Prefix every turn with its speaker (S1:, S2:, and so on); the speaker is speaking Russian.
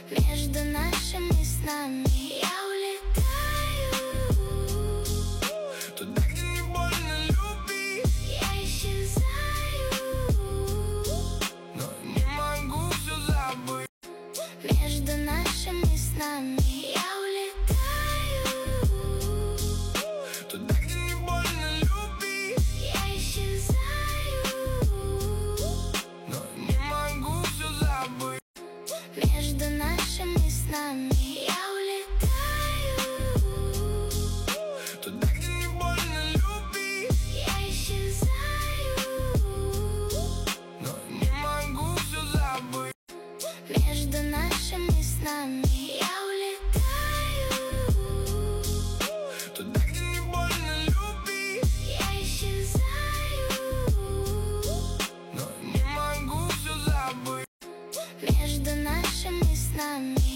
S1: Между нашими снами я улетаю
S2: туда, где не больно любить.
S1: Я исчезаю,
S2: но не могу все забыть.
S1: между нашими снами я улетаю
S2: Туда, где не больно любить.
S1: Я исчезаю,
S2: но не могу все забыть.
S1: между нашими снами я улетаю
S2: Туда, где не больно любить.
S1: Я исчезаю,
S2: но не могу все забыть.
S1: между нашими снами я улетаю
S2: Туда, где не больно любить.
S1: Я исчезаю,
S2: но не могу все забыть.
S1: между нашими снами